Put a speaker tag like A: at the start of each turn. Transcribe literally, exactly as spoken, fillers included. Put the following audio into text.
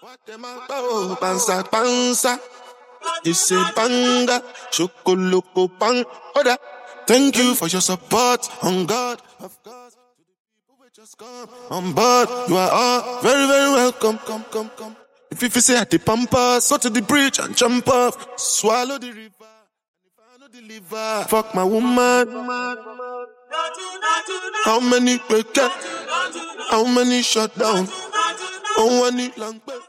A: What them about? Pansa, pansa. You say banga, chocoloko bang. Oda. Thank you for your support, on God, of course. To the people who just come on board, you are all very, very welcome. Come, come, come. If you say at the pampas, so to the bridge and jump off, swallow the river. And if I no deliver, fuck my woman. How many break? How many shut down? Oh, one long